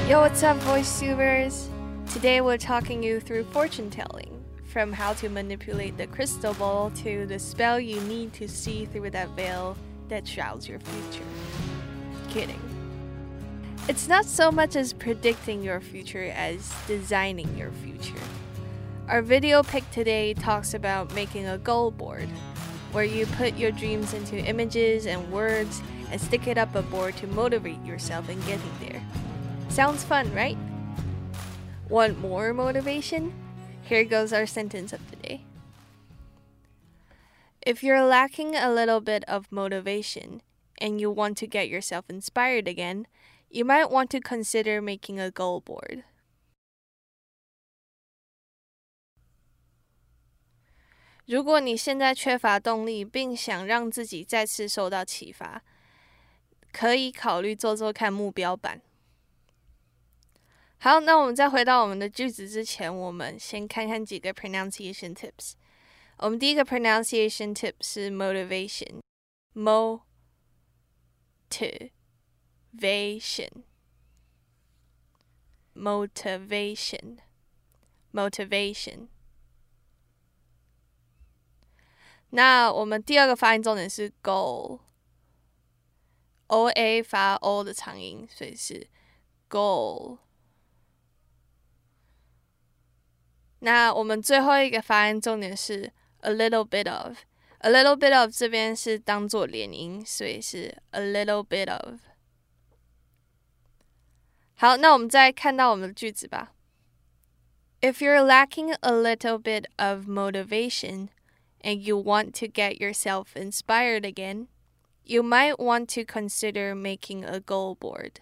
Yo, what's up, voice-tubers? Today we're talking you through fortune telling, from how to manipulate the crystal ball to the spell you need to see through that veil that shrouds your future. Kidding. It's not so much as predicting your future as designing your future. Our video pick today talks about making a goal board, where you put your dreams into images and words and stick it up a board to motivate yourself in getting there. Sounds fun, right? Want more motivation? Here goes our sentence of the day. If you're lacking a little bit of motivation and you want to get yourself inspired again, you might want to consider making a goal board. 如果你现在缺乏动力，并想让自己再次受到启发，可以考虑做做看目标版。好，那我们在回到我们的句子之前，我们先看看几个 pronunciation tips。我们第一个 pronunciation tip 是 motivation， motivation。那我们第二个发音重点是 goal，O-A 发 O 的长音，所以是 goal。那我们最后一个发音重点是 a little bit of。a little bit of 这边是当作连音，所以是 a little bit of。好，那我们再看到我们的句子吧。If you're lacking a little bit of motivation and you want to get yourself inspired again, you might want to consider making a goal board.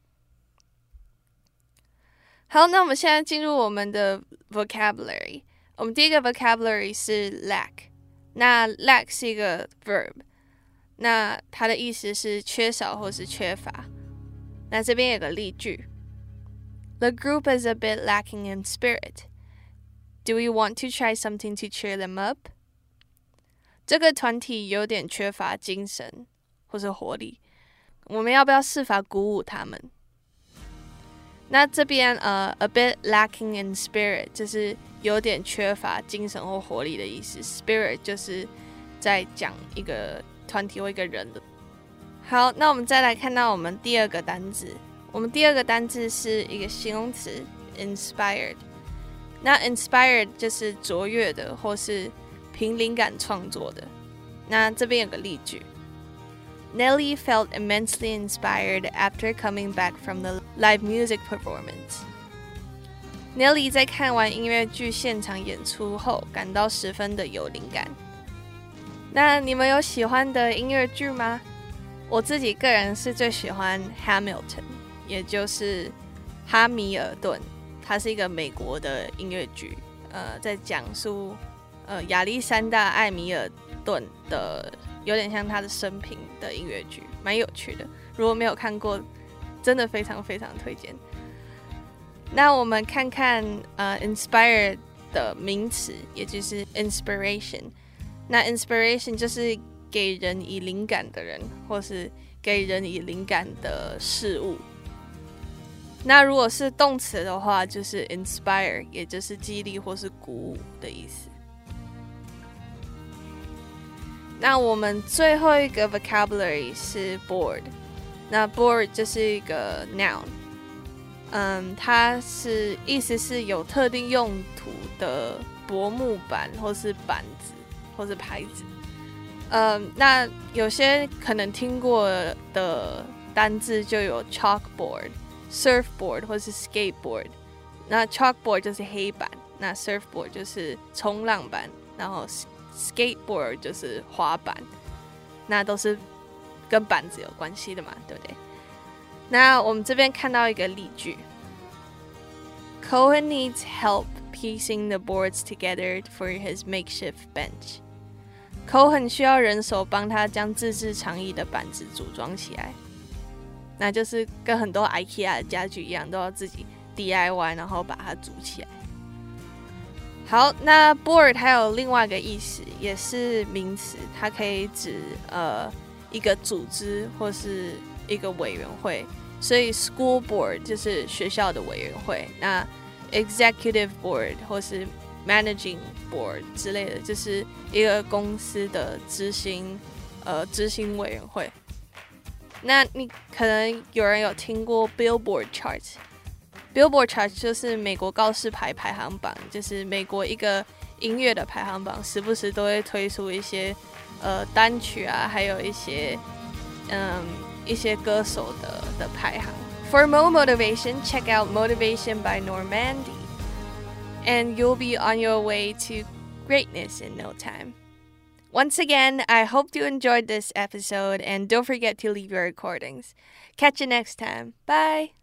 好，那我们现在进入我们的 vocabulary。我们第一个 vocabulary 是 lack。那 lack 是一个 verb， 那它的意思是缺少或是缺乏。那这边有个例句 ：The group is a bit lacking in spirit. Do we want to try something to cheer them up? 这个团体有点缺乏精神或是活力，我们要不要试法鼓舞他们？那这边a bit lacking in spirit 就是有点缺乏精神或活力的意思。Spirit 就是在讲一个团体或一个人的。好，那我们再来看到我们第二个单字。我们第二个单字是一个形容词 inspired。那 inspired 就是卓越的或是凭灵感创作的。那这边有个例句。Nelly felt immensely inspired after coming back from the live music performance. Nelly 在看完音乐剧现场演出后，感到十分的有灵感。那你们有喜欢的音乐剧吗？我自己个人是最喜欢 Hamilton， 也就是哈米尔顿，它是一个美国的音乐剧，在讲述亚历山大·艾米尔顿的。有点像他的生平的音乐剧，蛮有趣的。如果没有看过，真的非常非常推荐。那我们看看inspire 的名词，也就是 inspiration。那 inspiration 就是给人以灵感的人，或是给人以灵感的事物。那如果是动词的话，就是 inspire， 也就是激励或是鼓舞的意思。那我们最后一个 vocabulary 是 board。那 board 就是一个 noun， 它是意思是有特定用途的薄木板或是板子或是牌子。那有些可能听过的单字就有 chalkboard、surfboard 或是 skateboard。那 chalkboard 就是黑板，那 surfboard 就是冲浪板，然后skateboard 就是滑板，那都是跟板子有关系的嘛，对不对？那我们这边看到一个例句 ：Cohen needs help piecing the boards together for his makeshift bench. Cohen 需要人手帮他将自制长椅的板子组装起来。那就是跟很多 IKEA 的家具一样，都要自己 DIY， 然后把它组起来。好，那 board 还有另外一个意思，也是名词，它可以指一个组织或是一个委员会所以 school board 就是学校的委员会，那 executive board 或是 managing board 之类的，就是一个公司的执行委员会。那你可能有人有听过 Billboard Chart。Billboard Chart 就是美国告示牌排行榜，就是美国一个音乐的排行榜，时不时都会推出一些单曲啊，还有一些歌手的排行。For more motivation, check out Motivation by Normandy, and you'll be on your way to greatness in no time. Once again, I hope you enjoyed this episode, and don't forget to leave your recordings. Catch you next time. Bye!